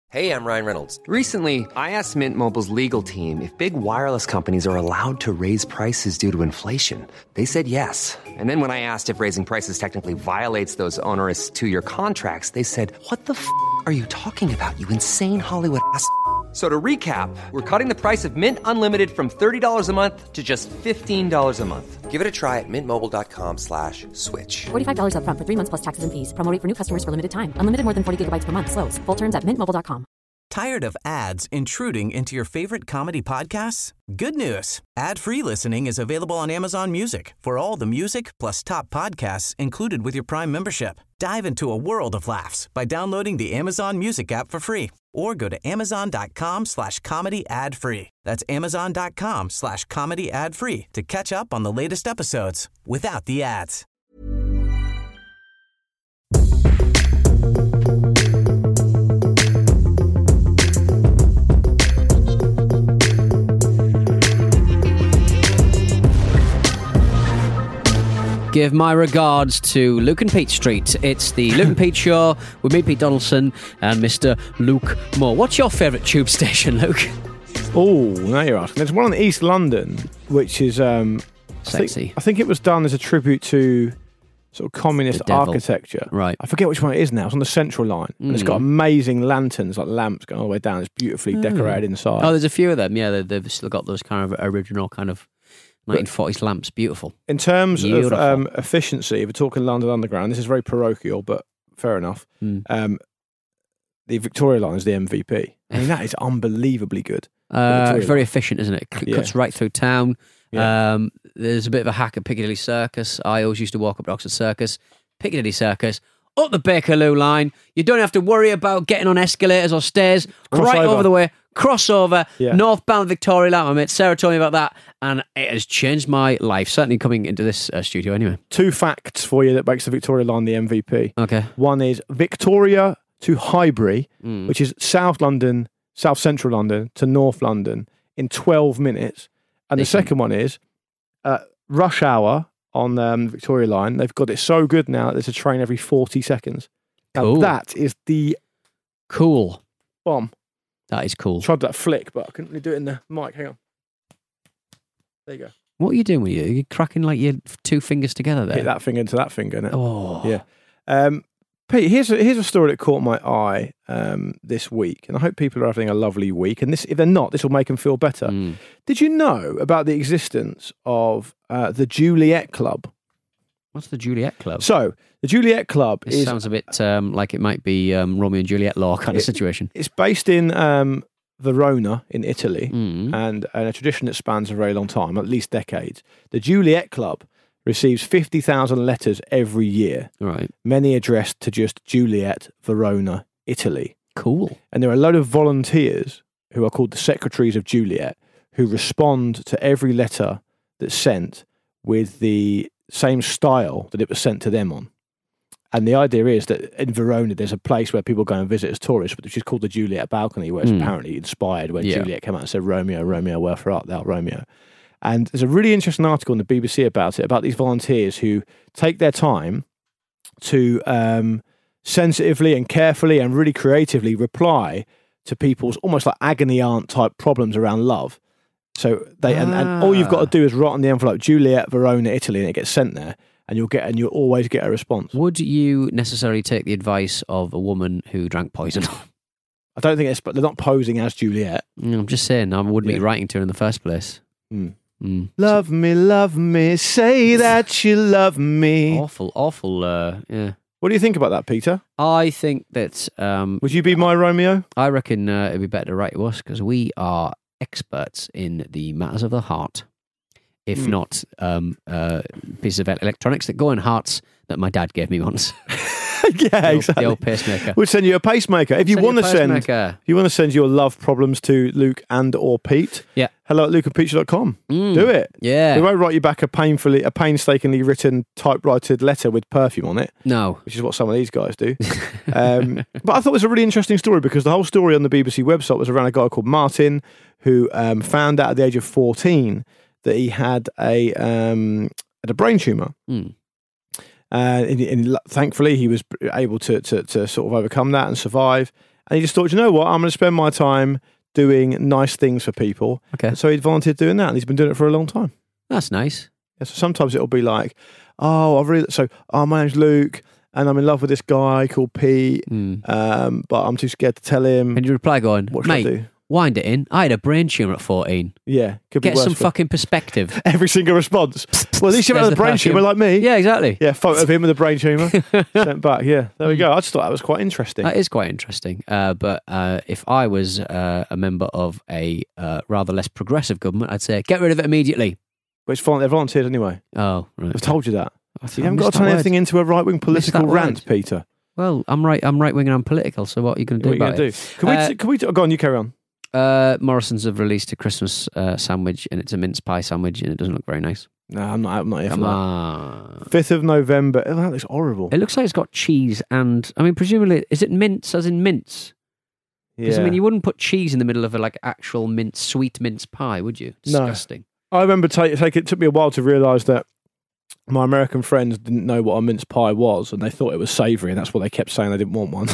Hey, I'm Ryan Reynolds. Recently, I asked Mint Mobile's legal team if big wireless companies are allowed to raise prices due to inflation. They said yes. And then when I asked if raising prices technically violates those onerous two-year contracts, they said, "What the f*** are you talking about, you insane Hollywood ass?" So to recap, we're cutting the price of Mint Unlimited from $30 a month to just $15 a month. Give it a try at mintmobile.com/switch. $45 up front for 3 months plus taxes and fees. Promo rate for new customers for limited time. Unlimited more than 40 gigabytes per month. Slows full terms at mintmobile.com. Tired of ads intruding into your favorite comedy podcasts? Good news. Ad-free listening is available on Amazon Music for all the music plus top podcasts included with your Prime membership. Dive into a world of laughs by downloading the Amazon Music app for free or go to amazon.com/comedy ad-free. That's amazon.com/comedy ad-free to catch up on the latest episodes without the ads. Give my regards to Luke and Pete Street. It's the Luke and Pete Show with me, Pete Donaldson, and Mr. Luke Moore. What's your favourite tube station, Luke? Oh, now you're asking. There's one in East London, which is sexy. I think it was done as a tribute to sort of communist The devil. architecture. Right. I forget which one it is now. It's on the Central Line. And it's got amazing lanterns, like lamps going all the way down. It's beautifully decorated inside. Oh, there's a few of them. Yeah, they've still got those kind of original kind of 1940s lamps. Beautiful. In terms Beautiful. of efficiency, if we're talking London Underground, this is very parochial, but fair enough. The Victoria Line is the MVP. I mean, that is unbelievably good. It's very efficient, isn't it? Cuts right through town. Yeah. There's a bit of a hack at Piccadilly Circus. I always used to walk up to Oxford Circus. Piccadilly Circus, up the Bakerloo line. You don't have to worry about getting on escalators or stairs. Right over the way. Crossover, northbound Victoria Line. My mate Sarah told me about that, and it has changed my life. Certainly coming into this studio anyway. 2 facts for you that makes the Victoria Line the MVP. Okay. One is Victoria to Highbury, which is South London, South Central London to North London in 12 minutes. And the second one is rush hour on Victoria Line. They've got it so good now that there's a train every 40 seconds. Cool. And that is the Cool. bomb. That is cool. Tried that flick, but I couldn't really do it in the mic. Hang on. There you go. What are you doing with you? You're cracking like your 2 fingers together there. Hit that finger into that finger. Innit? Oh. Yeah. Pete, here's a story that caught my eye this week, and I hope people are having a lovely week. And this, if they're not, this will make them feel better. Did you know about the existence of the Juliet Club? What's the Juliet Club? So, the Juliet Club This sounds a bit like it might be Romeo and Juliet law kind of situation. It's based in Verona in Italy, and a tradition that spans a very long time, at least decades. The Juliet Club receives 50,000 letters every year, Right. many addressed to just Juliet, Verona, Italy. Cool. And there are a load of volunteers who are called the Secretaries of Juliet who respond to every letter that's sent with the same style that it was sent to them on. And the idea is that in Verona, there's a place where people go and visit as tourists, which is called the Juliet Balcony, where it's apparently inspired when Juliet came out and said, "Romeo, Romeo, wherefore art thou, Romeo?" And there's a really interesting article in the BBC about it, about these volunteers who take their time to sensitively and carefully and really creatively reply to people's almost like agony aunt type problems around love. So they and all you've got to do is write on the envelope Juliet, Verona, Italy, and it gets sent there, and you'll always get a response. Would you necessarily take the advice of a woman who drank poison? I don't think they're not posing as Juliet. I'm just saying, I wouldn't be writing to her in the first place. Love me, say that you love me. Awful, yeah. What do you think about that, Peter? I think that... Would you be my Romeo? I reckon it'd be better to write to us, because we are experts in the matters of the heart. If not pieces of electronics that go in hearts that my dad gave me once. Yeah, exactly. The old pacemaker. We'll send you a pacemaker. If you want to send your love problems to Luke and or Pete, hello at lukeandpete.com. Do it. Yeah. We won't write you back a painstakingly written typewritten letter with perfume on it. No. Which is what some of these guys do. But I thought it was a really interesting story, because the whole story on the BBC website was around a guy called Martin who found out at the age of 14 that he had a brain tumour. And thankfully, he was able to sort of overcome that and survive. And he just thought, you know what, I'm going to spend my time doing nice things for people. Okay. And so he volunteered doing that, and he's been doing it for a long time. That's nice. Yeah, so sometimes it'll be like, my name's Luke, and I'm in love with this guy called Pete, but I'm too scared to tell him. And you reply going, What should I do? Wind it in. I had a brain tumour at 14. Yeah, could be Get worse some for fucking perspective. every single response. Well, at least you There's haven't had a the brain perfume. tumour like me. Yeah, exactly. Yeah, photo of him with a brain tumour sent back. Yeah, there we go. I just thought that was quite interesting. That is quite interesting. But if I was a member of a rather less progressive government, I'd say get rid of it immediately. But it's fine. They're volunteered anyway. Oh, right. I've told you that. I You haven't got to turn anything into a right-wing political that rant, word. Peter. Well, I'm right wing and I'm political, so what are you going to do What are you about going it? to do? Can we go on, you carry on. Morrison's have released a Christmas sandwich, and it's a mince pie sandwich, and it doesn't look very nice. No, I'm not here for Come that. on. 5th of November. Oh, that looks horrible. It looks like it's got cheese and, I mean, presumably, is it mince as in mince? Because, Yeah. I mean, you wouldn't put cheese in the middle of a, actual mince, sweet mince pie, would you? No. Disgusting. I remember it took me a while to realise that my American friends didn't know what a mince pie was, and they thought it was savoury, and that's what they kept saying they didn't want one.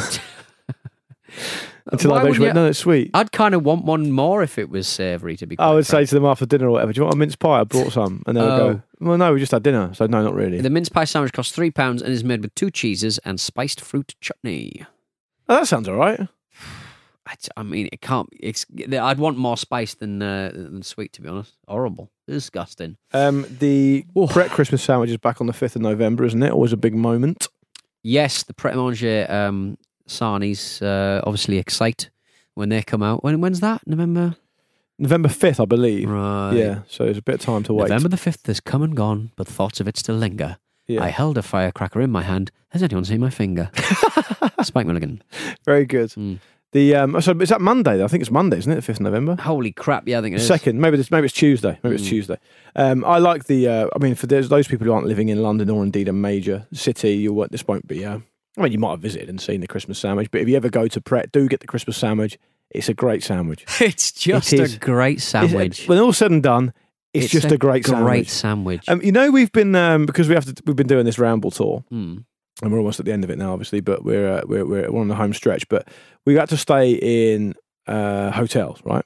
Until Why I eventually wouldn't went, you- no, it's sweet. I'd kind of want one more if it was savoury, to be quite I would frank. say to them after dinner or whatever, do you want a mince pie? I brought some. And they would go, well, no, we just had dinner. So, no, not really. The mince pie sandwich costs £3 and is made with 2 cheeses and spiced fruit chutney. Oh, that sounds all right. I mean, it can't. I'd want more spice than sweet, to be honest. Horrible, disgusting. The Pret Christmas sandwich is back on the 5th of November, isn't it? Always a big moment. Yes, the Pret a Manger sarnies obviously excite when they come out. When's that? November 5th, I believe. Right. Yeah, so there's a bit of time to wait. November the 5th has come and gone, but thoughts of it still linger. Yeah. I held a firecracker in my hand. Has anyone seen my finger? Spike Milligan. Very good. So is that Monday? I think it's Monday, isn't it? The 5th of November. Holy crap! Yeah, I think it is. Second, maybe it's Tuesday. Maybe it's Tuesday. I like the. I mean, for those people who aren't living in London or indeed a major city, this won't be. I mean, you might have visited and seen the Christmas sandwich, but if you ever go to Pret, do get the Christmas sandwich. It's a great sandwich. It's just It is. a great sandwich. When all's said and done, it's just a great sandwich. Great sandwich. We've been because we've been doing this ramble tour. And we're almost at the end of it now, obviously, but we're on the home stretch. But we got to stay in hotels, right?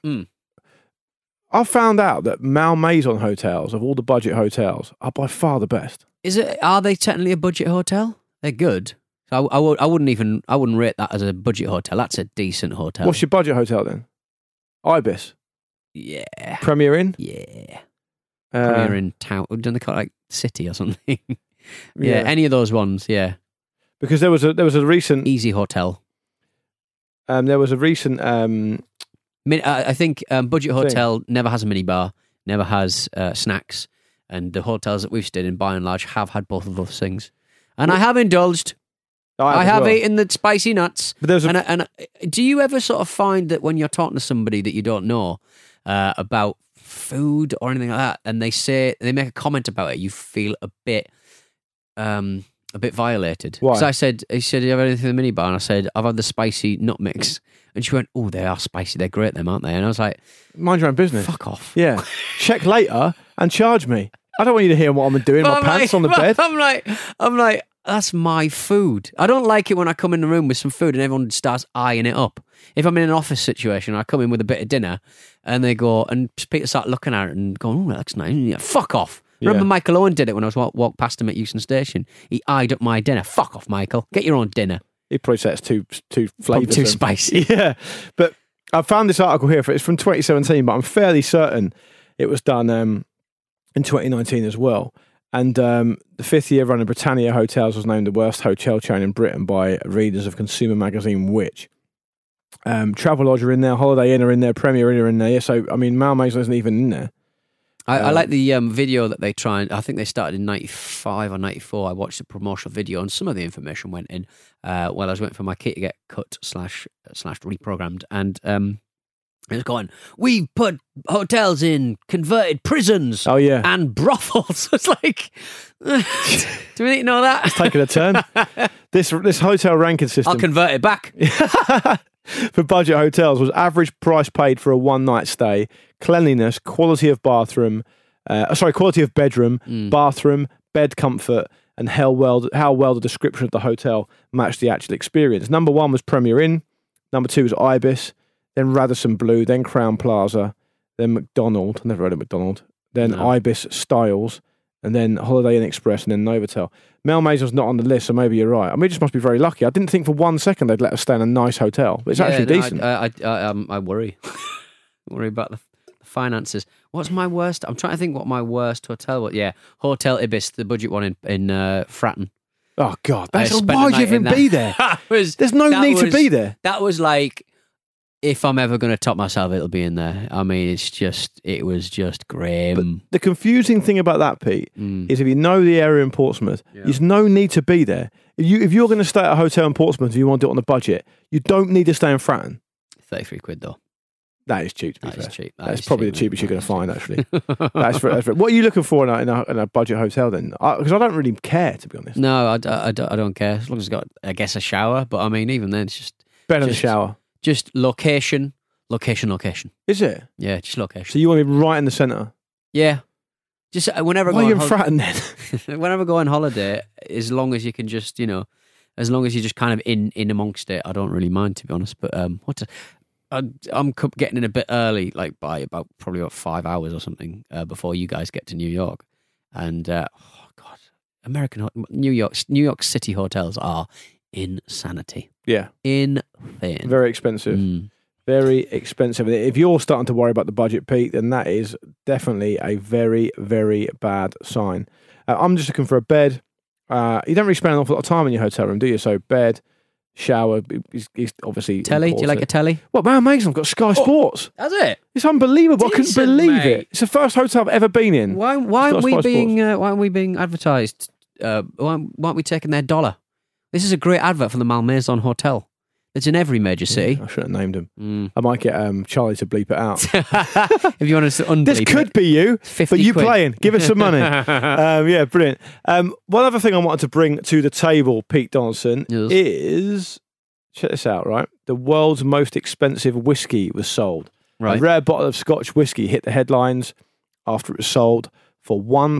I found out that Malmaison hotels, of all the budget hotels, are by far the best. Are they technically a budget hotel? They're good. So I wouldn't rate that as a budget hotel. That's a decent hotel. What's your budget hotel then? Ibis, Yeah. Premier Inn, Yeah. Premier in town. Don't they call it like City or something? Yeah, Yeah. any of those ones. Yeah. because there was a recent Easy hotel. I think budget hotel never has a minibar, never has snacks, and the hotels that we've stayed in, by and large, have had both of those things. And I have indulged. I have eaten the spicy nuts. But there's and do you ever sort of find that when you're talking to somebody that you don't know about food or anything like that, and they make a comment about it, you feel a bit violated? Why? Because he said, "Do you have anything in the minibar?" And I said, "I've had the spicy nut mix." And she went, "Oh, they are spicy. They're great, them, aren't they?" And I was like, mind your own business. "Fuck off." Yeah, check later and charge me. I don't want you to hear what I'm doing. My pants on the bed. I'm like, that's my food. I don't like it when I come in the room with some food and everyone starts eyeing it up. If I'm in an office situation, I come in with a bit of dinner and they go, and people start looking at it and going, "Oh, that's nice." Yeah, fuck off. Remember Michael Owen did it when I was walked past him at Euston Station. He eyed up my dinner. Fuck off, Michael. Get your own dinner. He'd probably say it's too Probably flavoursome. too spicy. Yeah, but I found this article here. It's from 2017, but I'm fairly certain it was done in 2019 as well. And the 5th year running Britannia Hotels was named the worst hotel chain in Britain by readers of consumer magazine Which. Travelodge are in there, Holiday Inn are in there, Premier Inn are in there. Yeah, so I mean, Malmaison isn't even in there. I like the video that they I think they started in 95 or 94. I watched the promotional video and some of the information went in while I was waiting for my key to get cut / reprogrammed. And it was going, "We put hotels in converted prisons Oh yeah, and brothels." It's like, do we need to know that? taking a turn. This hotel ranking system I'll convert it back. for budget hotels was average price paid for a one-night stay, cleanliness, quality of bathroom, quality of bedroom, bathroom, bed comfort, and how well the description of the hotel matched the actual experience. Number 1 was Premier Inn, Number 2 was Ibis, then Radisson Blu, then Crown Plaza, then McDonald. I never heard of McDonald. Then No. Ibis Styles, and then Holiday Inn Express, and then Novotel. Mel Maison's not on the list, so maybe you're right. I mean, we just must be very lucky. I didn't think for 1 second they'd let us stay in a nice hotel, but it's actually decent. I worry. Worry about the finances. What's my worst? I'm trying to think what my worst hotel was. Yeah, Hotel Ibis, the budget one in Fratton. Oh, God. I That's, spent why a would you night in even be there? There's no need to be there. That was like, if I'm ever going to top myself, it'll be in there. I mean, it was just grim. The confusing thing about that, Pete, is if you know the area in Portsmouth, there's no need to be there. If you're going to stay at a hotel in Portsmouth and you want to do it on a budget, you don't need to stay in Fratton. 33 quid though. That is cheap, to be That fair. is cheap. That's probably the cheapest you're going to find, actually. That's what are you looking for in a budget hotel then? Because I don't really care, to be honest. No, I don't care. As long as it's got, I guess, a shower. But I mean, even then, it's just... Better than the shower. Just location. Is it? Yeah, just location. So you want to be right in the centre? Yeah. Just whenever I Why go are you in on Fratton then? whenever I go on holiday, as long as you can just, as long as you're just kind of in amongst it, I don't really mind, to be honest. But I'm getting in a bit early, like by probably about 5 hours or something before you guys get to New York. And oh God, New York City hotels are insanity. Yeah. Insane. Very expensive. Very expensive. If you're starting to worry about the budget, Pete, then that is definitely a very, very bad sign. I'm just looking for a bed. You don't really spend an awful lot of time in your hotel room, do you? So bed, shower, is obviously telly. Do you like a telly? What, Mel Mason's got Sky Sports. That's it. It's unbelievable. I couldn't Decent, believe mate. it. It's the first hotel I've ever been in. Why aren't we being advertised? Why aren't we taking their dollar? This is a great advert for the Malmaison Hotel. It's in every major city. I should have named him. I might get Charlie to bleep it out. If you want us to unbleep This could it. be you, 50 but you quid. playing. Give us some money. Yeah, brilliant. One other thing I wanted to bring to the table, Pete Donaldson, Yes. is, check this out, right? The world's most expensive whiskey was sold. Right. A rare bottle of Scotch whiskey hit the headlines after it was sold for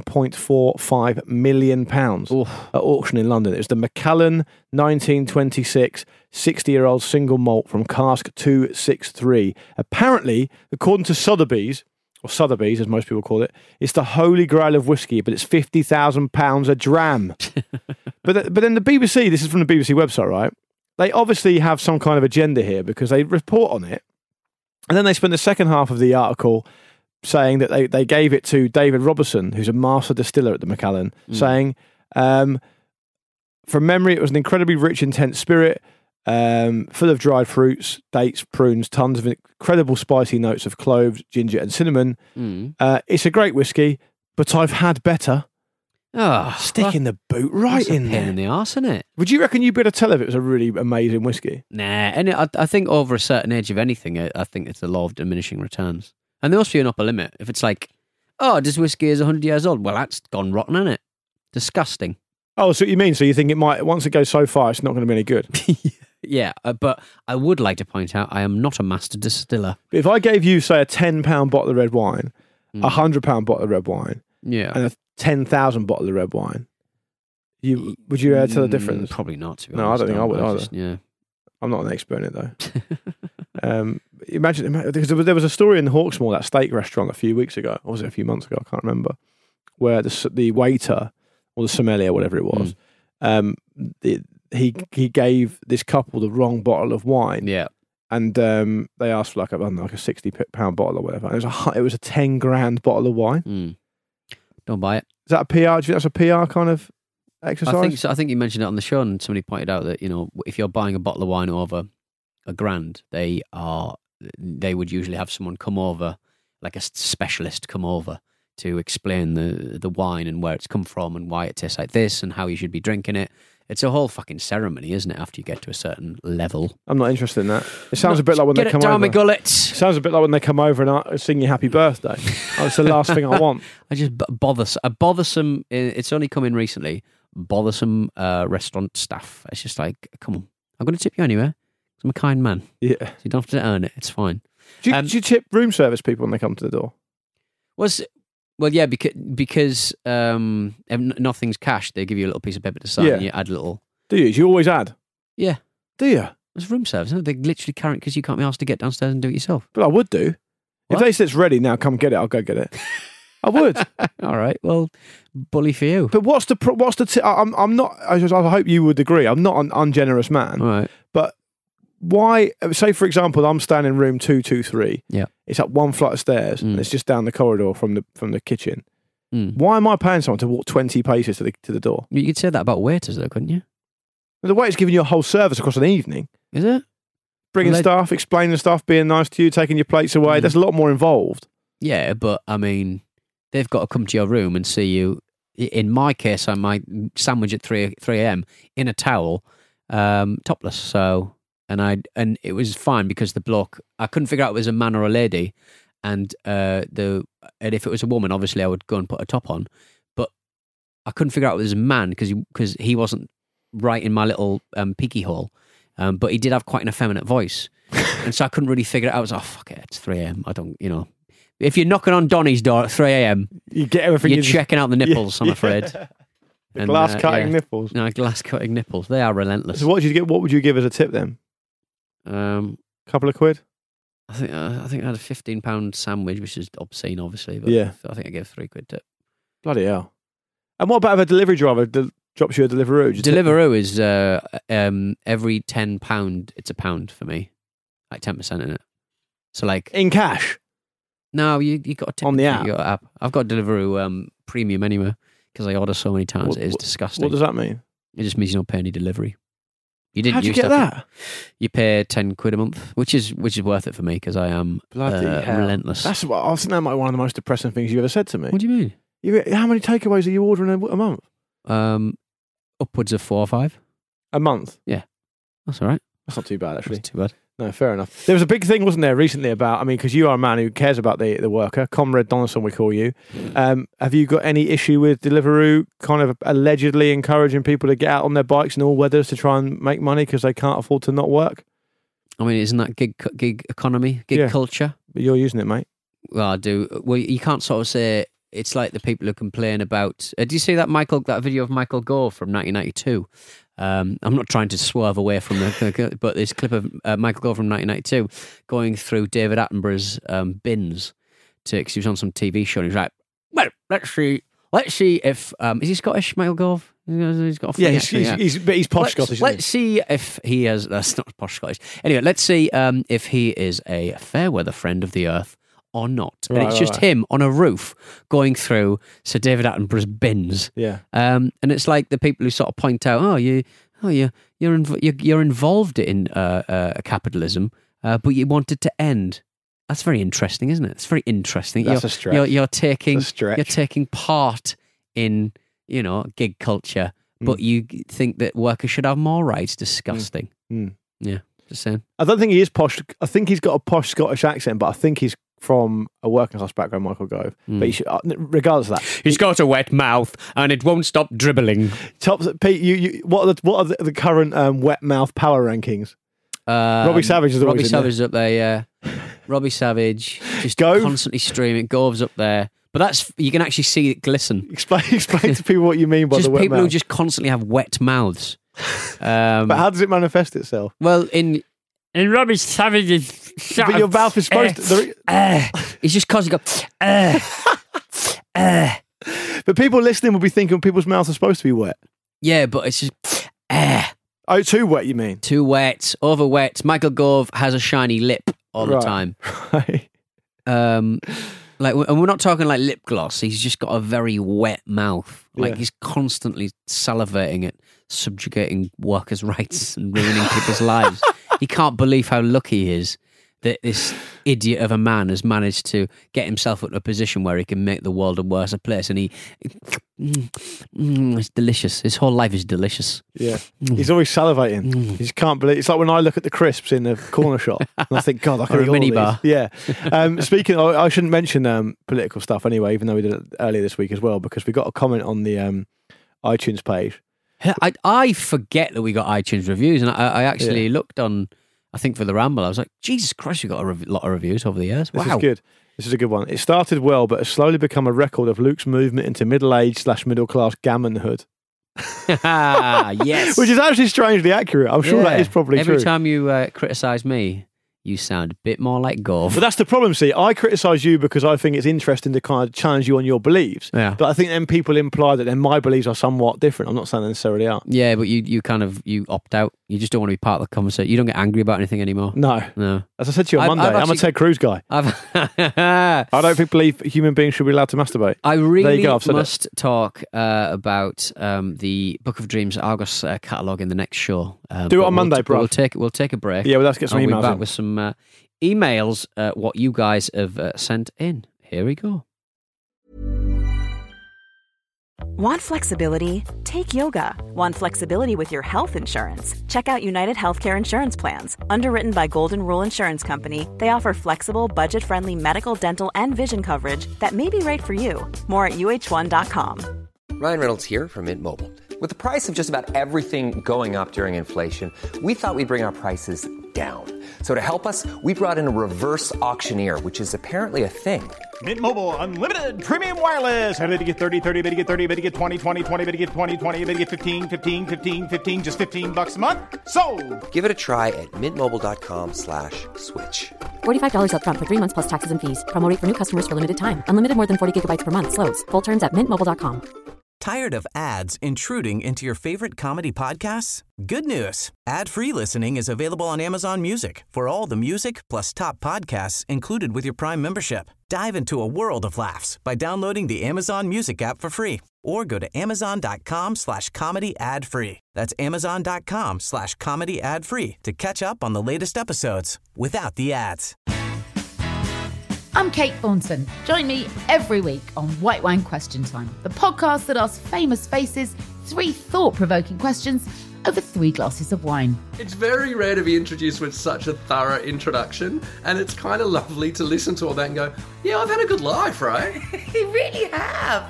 £1.45 million at auction in London. It was the Macallan 1926 60-year-old single malt from cask 263. Apparently, according to Sotheby's, or Sotheby's as most people call it, it's the holy grail of whiskey, but it's £50,000 a dram. but then the BBC, this is from the BBC website, right? They obviously have some kind of agenda here because they report on it, and then they spend the second half of the article saying that they gave it to David Robertson, who's a master distiller at the Macallan, saying, from memory, it was an incredibly rich, intense spirit, full of dried fruits, dates, prunes, tons of incredible spicy notes of cloves, ginger and cinnamon. It's a great whiskey, but I've had better. Sticking the boot right That's a in pain there. in the arse, isn't it? Would you reckon you'd be able to tell if it was a really amazing whiskey? Nah, and I think over a certain age of anything, I think it's the law of diminishing returns. And there must be an upper limit. If it's like, this whiskey is 100 years old, well, that's gone rotten, isn't it? Disgusting. Oh, so what you mean? So you think it might, once it goes so far, it's not going to be any good? Yeah, but I would like to point out I am not a master distiller. If I gave you, say, a £10 bottle of red wine, a £100 bottle of red wine, Yeah. and a 10,000 bottle of red wine, would you tell the difference? Probably not, to be No, I honest. don't think I would either. Yeah. I'm not an expert in it though. Imagine, because there was a story in Hawksmoor, that steak restaurant, a few weeks ago, or was it a few months ago? I can't remember. Where the waiter or the sommelier, whatever it was, he gave this couple the wrong bottle of wine. Yeah. And they asked for like a £60 bottle or whatever. And it was a 10 grand bottle of wine. Don't buy it. Is that a PR? Do you think that's a PR kind of exercise? I think so. I think you mentioned it on the show, and somebody pointed out that if you're buying a bottle of wine over £1,000, they would usually have someone come over, like a specialist, come over to explain the wine and where it's come from and why it tastes like this and how you should be drinking it. It's a whole fucking ceremony, isn't it? After you get to a certain level. I'm not interested in that. It sounds a bit like when Get they it come down over. my gullet. Sounds a bit like when they come over and sing you happy birthday. That's the last thing I want. I just bothersome. It's only come in recently. Bothersome restaurant staff. It's just like, come on, I'm going to tip you anyway. 'Cause I'm a kind man. Yeah. So you don't have to earn it. It's fine. Do you tip room service people when they come to the door? Well, yeah, because nothing's cash. They give you a little piece of paper to sign, Yeah. and you add a little. Do you? Do you always add? Yeah. Do you? It's room service. Isn't it? They literally carry it because you can't be asked to get downstairs and do it yourself. But I would do. If What? they said it's ready now, come get it. I'll go get it. I would. All right. Well, bully for you. But what's the? I'm not. I hope you would agree. I'm not an ungenerous man. All right. But why? Say for example, I'm staying in room 223. Yeah. It's up one flight of stairs, and it's just down the corridor from the kitchen. Mm. Why am I paying someone to walk 20 paces to the door? You could say that about waiters, though, couldn't you? The way it's giving you a whole service across an evening, Is it? bringing Well, stuff, explaining stuff, being nice to you, taking your plates away. There's a lot more involved. Yeah, but I mean, they've got to come to your room and see you. In my case, I might sandwich at 3 a.m. in a towel, topless. So, and it was fine because the bloke, I couldn't figure out if it was a man or a lady, and if it was a woman, obviously I would go and put a top on, but I couldn't figure out if it was a man because he wasn't right in my little peeky hole, but he did have quite an effeminate voice, and so I couldn't really figure it out. I was like, oh, fuck it, it's 3 a.m. I don't, if you're knocking on Donny's door at 3 a.m, You get everything. you're checking out the nipples, I'm afraid. The glass cutting yeah. nipples. No, glass cutting nipples. They are relentless. So what would you give as a tip then? Couple of quid? I think I had a £15 sandwich, which is obscene, obviously. But Yeah. I think I gave £3 tip. Bloody hell. And what about if a delivery driver drops you a Deliveroo? Deliveroo is every £10, it's £1 for me, like 10% in it. So like in cash? no, you got a tip On the app? You got app. I've got Deliveroo premium anyway because I order so many times. It is disgusting. What does that mean? It just means you don't pay any delivery. You didn't. How'd you used get to have to- that? You pay £10 a month, which is worth it for me because I am Bloody hell. relentless. That's what I think that might be one of the most depressing things you've ever said to me. What do you mean? How many takeaways are you ordering a month? Upwards of 4 or 5. A month? That's all right. That's not too bad, actually. That's too bad. No, fair enough. There was a big thing, wasn't there, recently about, because you are a man who cares about the worker, Comrade Donaldson, we call you. Have you got any issue with Deliveroo kind of allegedly encouraging people to get out on their bikes in all weathers to try and make money because they can't afford to not work? I mean, isn't that gig economy, gig Yeah. culture? But you're using it, mate. Well, I do. Well, you can't sort of say it's like the people who complain about. Do you see that video of Michael Gove from 1992? I'm not trying to swerve away from but this clip of Michael Gove from 1992 going through David Attenborough's bins because he was on some TV show and he was like, well, let's see if is he Scottish, Michael Gove? He's got a funny accent, he's posh Scottish. Let's see if he has. That's not posh Scottish. Anyway, let's see if he is a fair weather friend of the earth or not. And it's just him on a roof going through Sir David Attenborough's bins. Yeah. And it's like the people who sort of point out, you're involved in capitalism, but you want it to end. That's very interesting, isn't it? It's very interesting. That's a stretch. You're taking That's a stretch. You're taking part in gig culture, but you think that workers should have more rights. Disgusting. Yeah, just saying. I don't think he is posh. I think he's got a posh Scottish accent, but I think he's from a working class background, Michael Gove. But he should, regardless of that, He's got a wet mouth and it won't stop dribbling. Pete, what are the current wet mouth power rankings? Robbie Savage is always Robbie in Savage is up there, yeah. Robbie Savage just Gove? constantly streaming. Gove's up there, but you can actually see it glisten. Explain to people what you mean by Just the wet people mouth. who just constantly have wet mouths. But how does it manifest itself? Well, in Robbie Savage's But your mouth is supposed to. it's just constantly go. But people listening will be thinking people's mouths are supposed to be wet. Yeah, but it's just Oh, too wet, you mean? too wet, over wet. Michael Gove has a shiny lip all the Right. time. Right. And we're not talking like lip gloss. He's just got a very wet mouth. Like Yeah. he's constantly salivating at subjugating workers' rights and ruining people's lives. He can't believe how lucky he is that this idiot of a man has managed to get himself into a position where he can make the world a worse place. And it's delicious. His whole life is delicious. Yeah. He's always salivating. He just can't believe. It's like when I look at the crisps in the corner shop and I think, God, I could Or a eat all mini these. bar. Yeah. Speaking, I shouldn't mention political stuff anyway, even though we did it earlier this week as well, because we got a comment on the iTunes page. I forget that we got iTunes reviews, and I actually looked on, I think for the Ramble, I was like, Jesus Christ, we got a lot of reviews over the years. This Wow. is good. This is a good one. It started well, but has slowly become a record of Luke's movement into middle-aged / middle-class gammonhood. Yes. Which is actually strangely accurate. I'm sure that is probably Every true. time you criticise me, you sound a bit more like Gov. But that's the problem, see. I criticise you because I think it's interesting to kind of challenge you on your beliefs. Yeah. But I think then people imply that then my beliefs are somewhat different. I'm not saying they necessarily are. Yeah, but you opt out. You just don't want to be part of the conversation. You don't get angry about anything anymore. No. As I said to you on Monday, I'm a Ted Cruz guy. I don't believe human beings should be allowed to masturbate. I really There you go, I've said must talk about the Book of Dreams Argos catalogue in the next show. Do it on Monday, bro. We'll take a break. Yeah, well, let's get some I'll emails be back in. with some emails, what you guys have sent in. Here we go. Want flexibility? Take yoga. Want flexibility with your health insurance? Check out United Healthcare Insurance Plans. Underwritten by Golden Rule Insurance Company, they offer flexible, budget-friendly medical, dental, and vision coverage that may be right for you. More at uh1.com. Ryan Reynolds here from Mint Mobile. With the price of just about everything going up during inflation, we thought we'd bring our prices down. So to help us, we brought in a reverse auctioneer, which is apparently a thing. Mint Mobile Unlimited Premium Wireless. How to get 30, 30, bit to get 30, bit to get 20, 20, 20, bit to get 20, 20, bit to get 15, 15, 15, 15, just $15 a month? Sold! Give it a try at mintmobile.com/switch. $45 up front for 3 months plus taxes and fees. Promo rate for new customers for limited time. Unlimited more than 40 gigabytes per month. Slows full terms at mintmobile.com. Tired of ads intruding into your favorite comedy podcasts? Good news. Ad-free listening is available on Amazon Music for all the music plus top podcasts included with your Prime membership. Dive into a world of laughs by downloading the Amazon Music app for free or go to amazon.com/comedy ad-free. That's amazon.com/comedy ad-free to catch up on the latest episodes without the ads. I'm Kate Thornton. Join me every week on White Wine Question Time, the podcast that asks famous faces 3 thought-provoking questions over 3 glasses of wine. It's very rare to be introduced with such a thorough introduction, and it's kind of lovely to listen to all that and go, yeah, I've had a good life, right? You really have.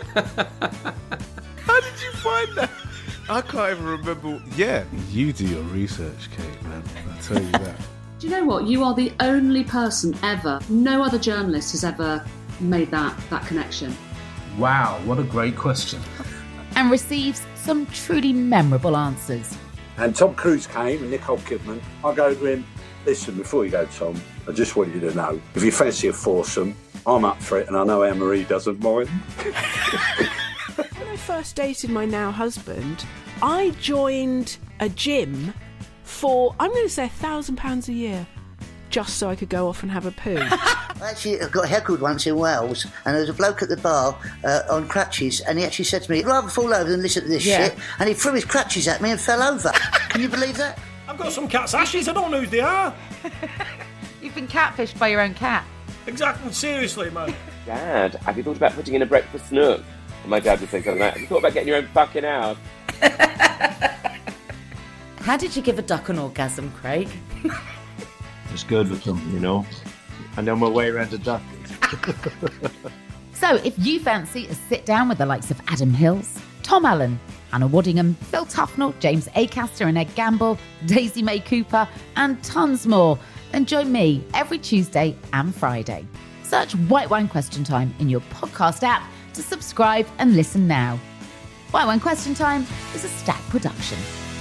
How did you find that? I can't even remember. Yeah, you do your research, Kate, man. I'll tell you that. Do you know what? You are the only person ever, no other journalist has ever made that connection. Wow, what a great question. And receives some truly memorable answers. And Tom Cruise came and Nicole Kidman. I go to him, listen, before you go, Tom, I just want you to know, if you fancy a foursome, I'm up for it, and I know Anne-Marie doesn't mind. When I first dated my now husband, I joined a gym for, I'm going to say £1,000 a year, just so I could go off and have a poo. Actually, I got heckled once in Wales, and there was a bloke at the bar on crutches, and he actually said to me, I'd rather fall over than listen to this shit, and he threw his crutches at me and fell over. Can you believe that? I've got some cat's ashes, I don't know who they are. You've been catfished by your own cat. Exactly, seriously, man. Dad, have you thought about putting in a breakfast nook? And my dad would say something like, have you thought about getting your own fucking house? How did you give a duck an orgasm, Craig? It's good with them, you know. I know my way around a duck. So if you fancy a sit down with the likes of Adam Hills, Tom Allen, Hannah Waddingham, Phil Tufnell, James Acaster and Ed Gamble, Daisy May Cooper, and tons more, then join me every Tuesday and Friday. Search White Wine Question Time in your podcast app to subscribe and listen now. White Wine Question Time is a Stack production.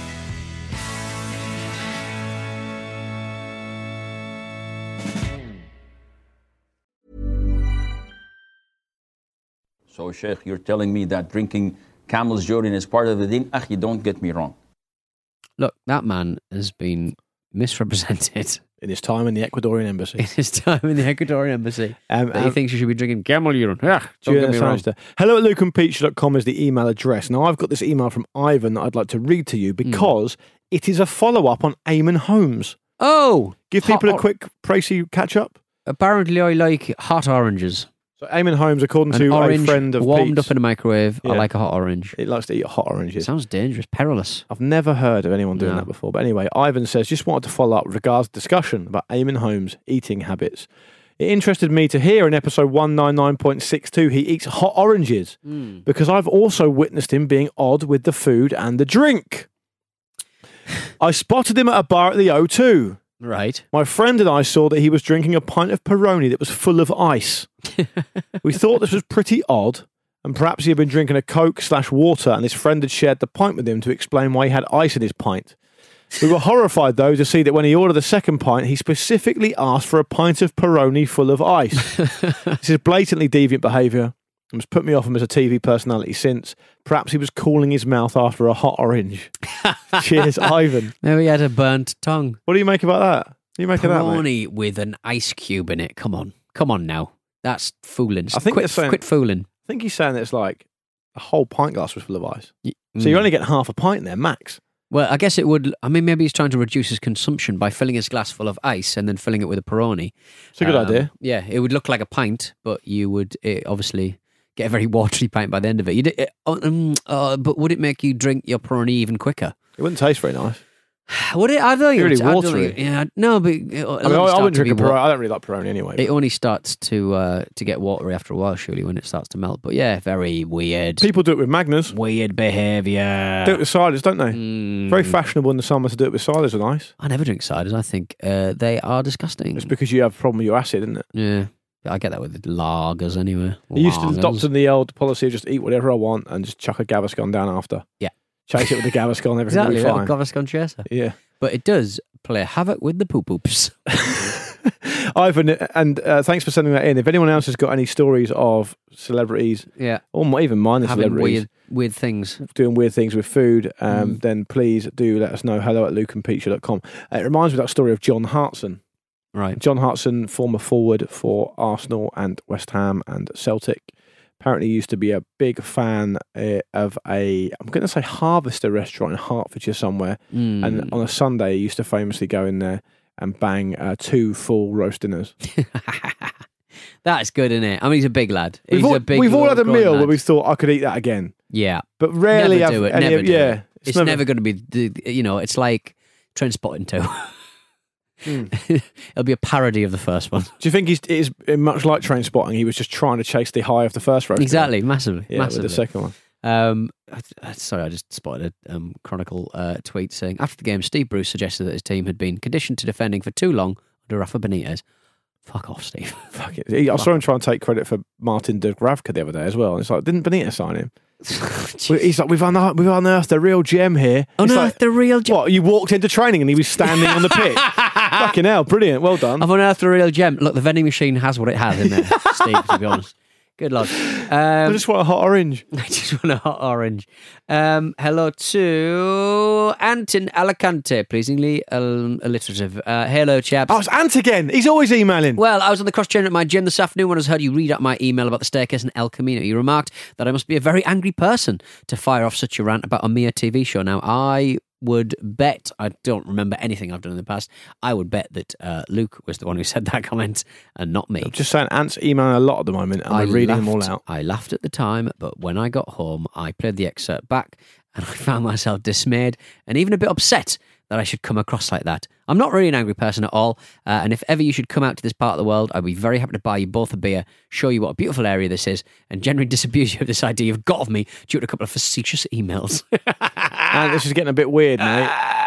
So, Sheikh, you're telling me that drinking camel's urine is part of the deen? You don't get me wrong. Look, that man has been misrepresented. In his time in the Ecuadorian embassy. He thinks you should be drinking camel urine. Don't get me wrong. Hello@lukeandpeach.com is the email address. Now, I've got this email from Ivan that I'd like to read to you because it is a follow-up on Eamon Holmes. Oh! Give people a quick Tracy catch-up. Apparently, I like hot oranges. So Eamon Holmes, according to a friend of warmed Pete's, up in a microwave, I like a hot orange. It likes to eat hot oranges. Sounds dangerous, perilous. I've never heard of anyone doing that before. But anyway, Ivan says, just wanted to follow up with regards to discussion about Eamon Holmes' eating habits. It interested me to hear in episode 199.62 he eats hot oranges because I've also witnessed him being odd with the food and the drink. I spotted him at a bar at the O2. Right. My friend and I saw that he was drinking a pint of Peroni that was full of ice. We thought this was pretty odd And perhaps he had been drinking a Coke/water and his friend had shared the pint with him to explain why he had ice in his pint. We were horrified, though, to see that when he ordered the second pint, he specifically asked for a pint of Peroni full of ice. This is blatantly deviant behaviour and has put me off him as a TV personality since. Perhaps he was cooling his mouth after a hot orange. Cheers, Ivan. Maybe he had a burnt tongue. What do you make about that? What do you make of that, mate? Peroni with an ice cube in it. Come on now. That's fooling. I think Quit fooling. I think he's saying that it's like a whole pint glass was full of ice. So you only get half a pint there, max. Well, I guess it would. I mean, maybe he's trying to reduce his consumption by filling his glass full of ice and then filling it with a Peroni. It's a good idea. Yeah, it would look like a pint, but you would obviously get a very watery pint by the end of it. But would it make you drink your Peroni even quicker? It wouldn't taste very nice. Would it? I don't think It's really watery. Yeah, no, but I wouldn't drink a Peroni. I don't really like Peroni anyway. It only starts to get watery after a while, surely, when it starts to melt. But yeah, very weird. People do it with Magners. Weird behaviour. Do it with ciders, don't they? Very fashionable in the summer to do it with ciders and ice. I never drink ciders. I think they are disgusting. It's because you have a problem with your acid, isn't it? Yeah. I get that with lagers anyway. I used to adopt the old policy of just eat whatever I want and just chuck a Gaviscon down after. Yeah. Chase it with the Gaviscon, everything Exactly, will be fine. Gaviscon chaser. Yeah. But it does play havoc with the poo-poops. Ivan, and thanks for sending that in. If anyone else has got any stories of celebrities, or even minor having celebrities, weird things, doing weird things with food, then please do let us know. hello@lukeandpeacher.com. It reminds me of that story of John Hartson. Right. John Hartson, former forward for Arsenal and West Ham and Celtic. Apparently used to be a big fan of I'm going to say Harvester restaurant in Hertfordshire somewhere. And on a Sunday, he used to famously go in there and bang 2 full roast dinners. That's good, isn't it? I mean, he's a big lad. We've all had a meal where we thought I could eat that again. Yeah. But rarely never do it. Never do it. It's never never going to be, it's like Trainspotting 2. It'll be a parody of the first one. Do you think it is much like Trainspotting? He was just trying to chase the high of the first roast. Exactly, massively. Yeah, with the second one. Sorry, I just spotted a Chronicle tweet saying, after the game, Steve Bruce suggested that his team had been conditioned to defending for too long under Rafa Benitez. Fuck off, Steve. Fuck it. I saw him try and take credit for Martin de Gravka the other day as well. And it's like, didn't Benitez sign him? He's like, we've unearthed a real gem here. Unearthed the real gem? What, you walked into training and he was standing on the pitch? Fucking hell, brilliant, well done. I've unearthed a real gem. Look, the vending machine has what it has in there, Steve, to be honest. Good lord. I just want a hot orange. I just want a hot orange. Hello to Ant in Alicante, pleasingly alliterative. Hello, chaps. Oh, it's Ant again. He's always emailing. Well, I was on the cross trainer at my gym this afternoon when I heard you read out my email about the staircase in El Camino. You remarked that I must be a very angry person to fire off such a rant about a mere TV show. Now, I would bet, I don't remember anything I've done in the past, I would bet that Luke was the one who said that comment and not me. I'm just saying, Ant's emailing a lot at the moment and we're reading them all out. I laughed at the time, but when I got home, I played the excerpt back and I found myself dismayed and even a bit upset that I should come across like that. I'm not really an angry person at all, and if ever you should come out to this part of the world, I'd be very happy to buy you both a beer, show you what a beautiful area this is, and generally disabuse you of this idea you've got of me due to a couple of facetious emails. And this is getting a bit weird, mate.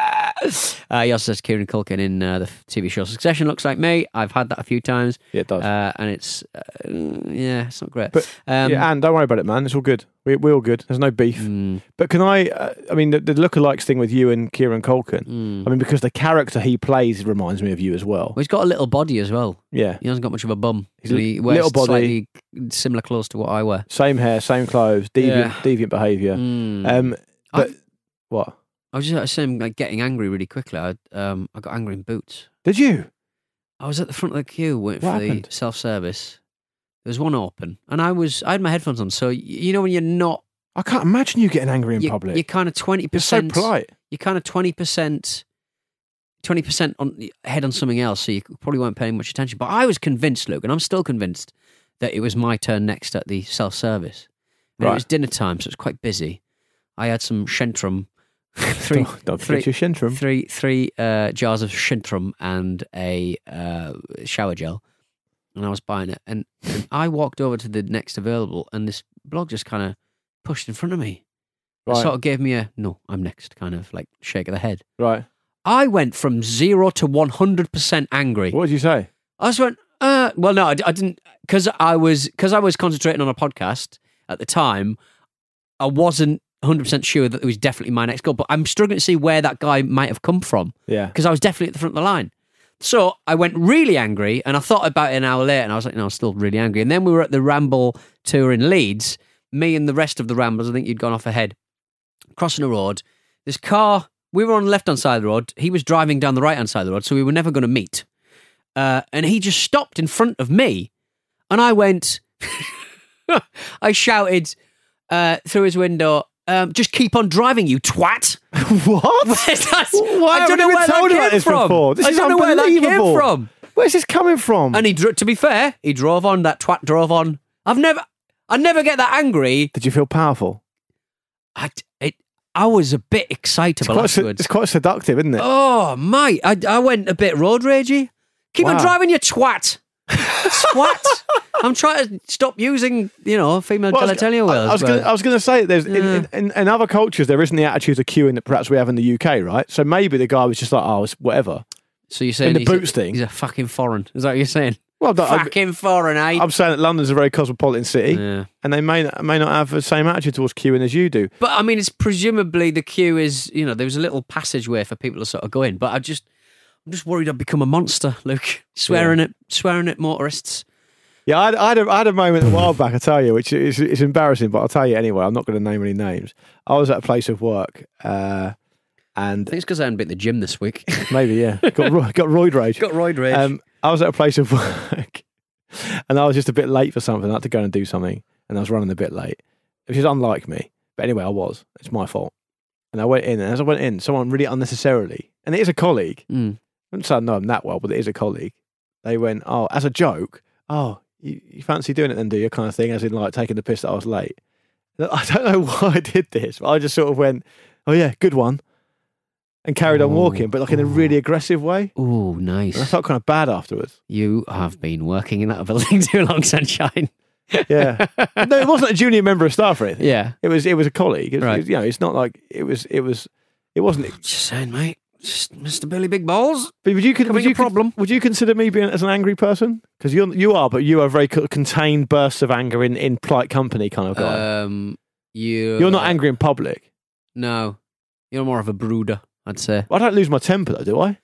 He also says Kieran Culkin in the TV show Succession looks like me. I've had that a few times. Yeah, it does. And it's, it's not great. But, and don't worry about it, man. It's all good. We're all good. There's no beef. But can I mean, the lookalikes thing with you and Kieran Culkin, I mean, because the character he plays reminds me of you as well. Well, he's got a little body as well. Yeah. He hasn't got much of a bum. He wears little body. slightly similar clothes to what I wear. Same hair, same clothes, deviant behaviour. But what? I was just saying, like, getting angry really quickly. I got angry in Boots. Did you? I was at the front of the queue waiting What for happened? the self-service. There was one open, and I had my headphones on. So you know when you're not, I can't imagine you getting angry in public. You're kind of 20%. You're so polite. You're kind of 20% on head on something else, so you probably weren't paying much attention. But I was convinced, Luke, and I'm still convinced that it was my turn next at the self-service. And Right. It was dinner time, so it was quite busy. I had some Shentrum. Don't forget your Shentrum. Three jars of Shentrum and a shower gel, and I was buying it. And I walked over to the next available, and this blog just kind of pushed in front of me. Right. It sort of gave me a "no, I'm next" kind of like shake of the head. Right. I went from 0 to 100% angry. What did you say? I just went, well, no, I didn't, because I was concentrating on a podcast. at the time, I wasn't 100% sure that it was definitely my next goal, but I'm struggling to see where that guy might have come from. Yeah. Because I was definitely at the front of the line. So I went really angry, and I thought about it an hour later, and I was like, no, I'm still really angry. And then we were at the Ramble tour in Leeds, me and the rest of the Ramblers, I think you'd gone off ahead, crossing a road. This car, we were on the left-hand side of the road, he was driving down the right-hand side of the road, so we were never going to meet. And he just stopped in front of me, and I went, I shouted through his window, just keep on driving, you twat. What? I don't know where that came from. Before? This I is don't know where that came from. Where's this coming from? And to be fair, he drove on. That twat drove on. I never get that angry. Did you feel powerful? I was a bit excitable afterwards. It's quite seductive, isn't it? Oh, mate. I went a bit road ragey. Keep on driving, you twat. Twat. I'm trying to stop using, female genitalia whales. I was going to say, there's in other cultures, there isn't the attitude of queuing that perhaps we have in the UK, right? So maybe the guy was just like, it's whatever. So you're saying in the boots thing? He's a fucking foreign. Is that what you're saying? Well, fucking foreign, eh? I'm saying that London's a very cosmopolitan city, and they may not have the same attitude towards queuing as you do. But I mean, it's presumably the queue is, there was a little passageway for people to sort of go in. But I'm just worried I'd become a monster, Luke, swearing at motorists. Yeah, I had a moment a while back, I tell you, which is embarrassing, but I'll tell you anyway. I'm not going to name any names. I was at a place of work, and I think it's because I hadn't been at the gym this week. Maybe, yeah. Got roid rage. Got roid rage. I was at a place of work, and I was just a bit late for something. I had to go and do something, and I was running a bit late, which is unlike me. But anyway, I was. It's my fault. And I went in, and as I went in, someone really unnecessarily, and it is a colleague. I wouldn't say I know him that well, but it is a colleague. They went, as a joke, you fancy doing it then, do you? Kind of thing, as in like taking the piss that I was late. I don't know why I did this, but I just sort of went, oh yeah, good one. And carried on walking, but like in a really aggressive way. Oh, nice. And I felt kind of bad afterwards. You have been working in that building too long, Sunshine. Yeah. No, it wasn't a junior member of staff or anything. Yeah. It was a colleague. Right. It's not like it wasn't. Just saying, mate. Just Mr. Billy Big Balls. But would you consider me being as an angry person? Because you are a very contained bursts of anger in polite company kind of guy. You're not angry in public. No, you're more of a brooder, I'd say. I don't lose my temper though, do I?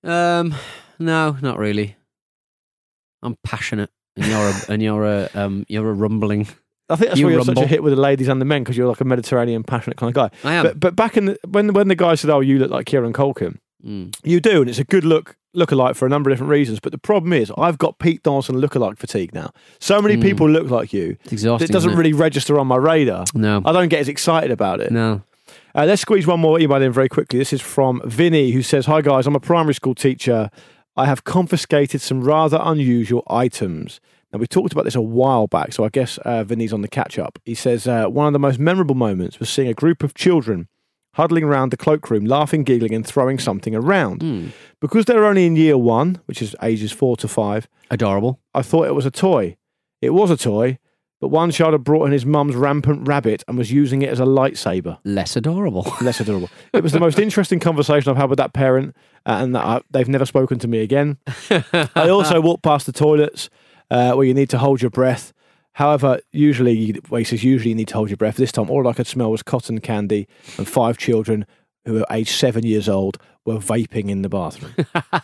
No, not really. I'm passionate, and you're a rumbling. I think that's why you're such a hit with the ladies and the men, because you're like a Mediterranean, passionate kind of guy. I am. But back in when the guy said, "Oh, you look like Kieran Culkin," you do, and it's a good lookalike for a number of different reasons. But the problem is, I've got Pete Donaldson lookalike fatigue now. So many people look like you. It's exhausting. It doesn't really register on my radar. No, I don't get as excited about it. No. Let's squeeze one more email in very quickly. This is from Vinny, who says, "Hi guys, I'm a primary school teacher. I have confiscated some rather unusual items." Now, we talked about this a while back, so I guess Vinny's on the catch-up. He says, one of the most memorable moments was seeing a group of children huddling around the cloakroom, laughing, giggling, and throwing something around. Because they're only in year 1, which is ages 4 to 5. Adorable. I thought it was a toy. It was a toy, but one child had brought in his mum's rampant rabbit and was using it as a lightsaber. Less adorable. Less adorable. It was the most interesting conversation I've had with that parent, and they've never spoken to me again. I also walked past the toilets, where you need to hold your breath. However, usually you need to hold your breath. This time, all I could smell was cotton candy, and 5 children who were aged 7 years old were vaping in the bathroom.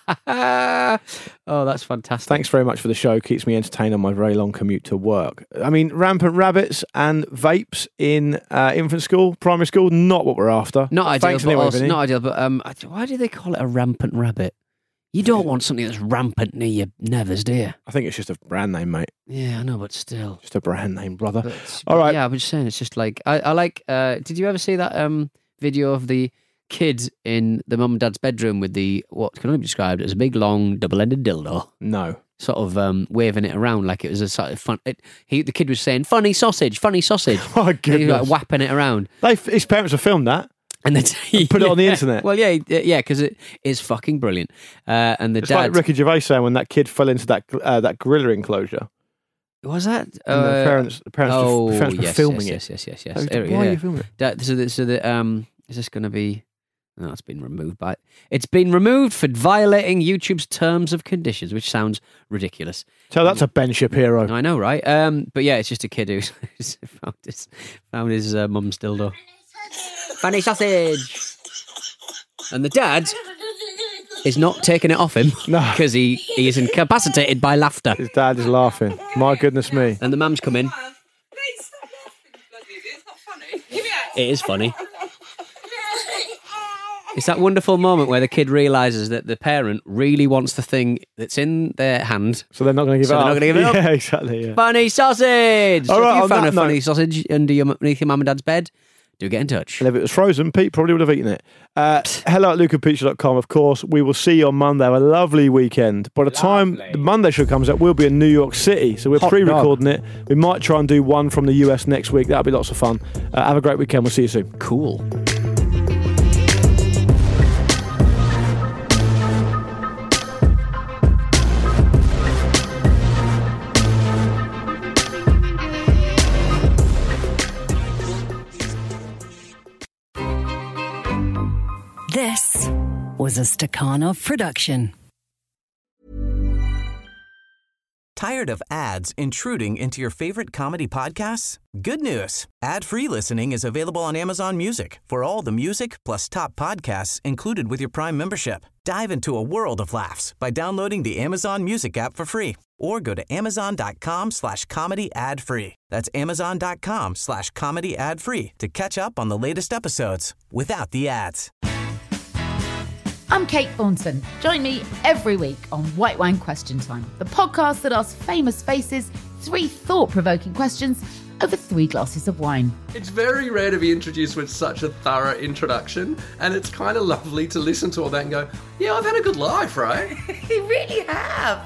Oh, that's fantastic. Thanks very much for the show. Keeps me entertained on my very long commute to work. I mean, rampant rabbits and vapes in infant school, primary school, not what we're after. Not ideal. Thanks anyway, Vinny. Not ideal, but why do they call it a rampant rabbit? You don't want something that's rampant near your nethers, do you? I think it's just a brand name, mate. Yeah, I know, but still. Just a brand name, brother. All right. Yeah, I was just saying, it's just like, I like, did you ever see that video of the kid in the mum and dad's bedroom with what can only be described as a big, long, double-ended dildo? No. Sort of waving it around like it was a sort of fun. The kid was saying, funny sausage, funny sausage. Oh, goodness. And he was like whapping it around. His parents have filmed that. And then put it on the internet. Well, yeah, because it is fucking brilliant. And the it's dad, like Ricky Gervais saying when that kid fell into that gorilla enclosure. Was that? And the parents were filming it. Yes. Why are you filming it? So is this going to be? Oh, it's been removed for violating YouTube's terms of conditions, which sounds ridiculous. So that's a Ben Shapiro. I know, right? But yeah, it's just a kid who's found his mum's dildo. Fanny sausage. And the dad is not taking it off him because he is incapacitated by laughter. His dad is laughing. My goodness me. And the mum's come in. It is funny. It's that wonderful moment where the kid realises that the parent really wants the thing that's in their hand. So they're not going to give it up. They're not going to give it up. Yeah, exactly. Yeah. Funny sausage! All So right, if you on found that a funny note- sausage underneath your mum and dad's bed, do get in touch. And if it was frozen, Pete probably would have eaten it. Hello at lukeandpizza.com, of course. We will see you on Monday. Have a lovely weekend. By the time the Monday show comes out, we'll be in New York City. So we're Hot pre-recording it. We might try and do one from the US next week. That'll be lots of fun. Have a great weekend. We'll see you soon. Cool. This was a Stakhanov production. Tired of ads intruding into your favorite comedy podcasts? Good news. Ad-free listening is available on Amazon Music for all the music plus top podcasts included with your Prime membership. Dive into a world of laughs by downloading the Amazon Music app for free or go to amazon.com/comedy ad-free. That's amazon.com/comedy ad-free to catch up on the latest episodes without the ads. I'm Kate Thornton. Join me every week on White Wine Question Time, the podcast that asks famous faces 3 thought-provoking questions over 3 glasses of wine. It's very rare to be introduced with such a thorough introduction, and it's kind of lovely to listen to all that and go, yeah, I've had a good life, right? You really have.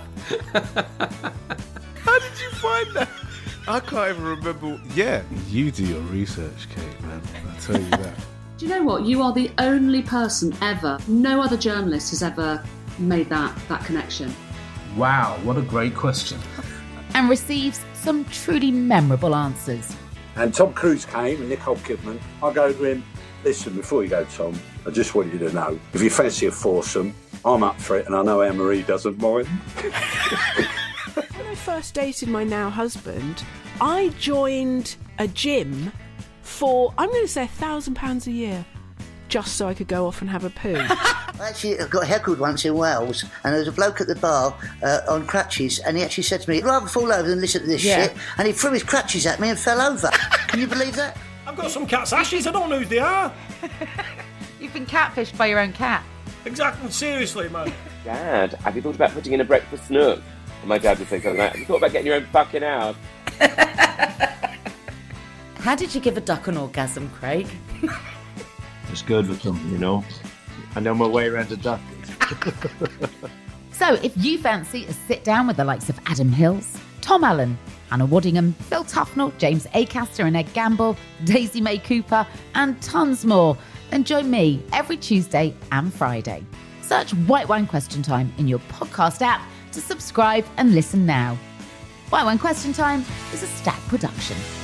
How did you find that? I can't even remember. Yeah, you do your research, Kate, man. I tell you that. Do you know what? You are the only person ever, no other journalist has ever made that connection. Wow, what a great question. And receives some truly memorable answers. And Tom Cruise came and Nicole Kidman. I go to him, listen, before you go, Tom, I just want you to know, if you fancy a foursome, I'm up for it, and I know Anne-Marie doesn't mind. When I first dated my now husband, I joined a gym for, I'm going to say, £1,000 a year, just so I could go off and have a poo. I actually got heckled once in Wales, and there was a bloke at the bar on crutches, and he actually said to me, I'd rather fall over than listen to this shit, and he threw his crutches at me and fell over. Can you believe that? I've got some cat's ashes, I don't know who they are. You've been catfished by your own cat. Exactly, seriously, man. Dad, have you thought about putting in a breakfast nook? And my dad would say something like that. Have you thought about getting your own fucking house? How did you give a duck an orgasm, Craig? It's good with them, you know. I know my way around a duck. So if you fancy a sit down with the likes of Adam Hills, Tom Allen, Hannah Waddingham, Phil Tufnell, James Acaster and Ed Gamble, Daisy May Cooper, and tons more, then join me every Tuesday and Friday. Search White Wine Question Time in your podcast app to subscribe and listen now. White Wine Question Time is a Stack production.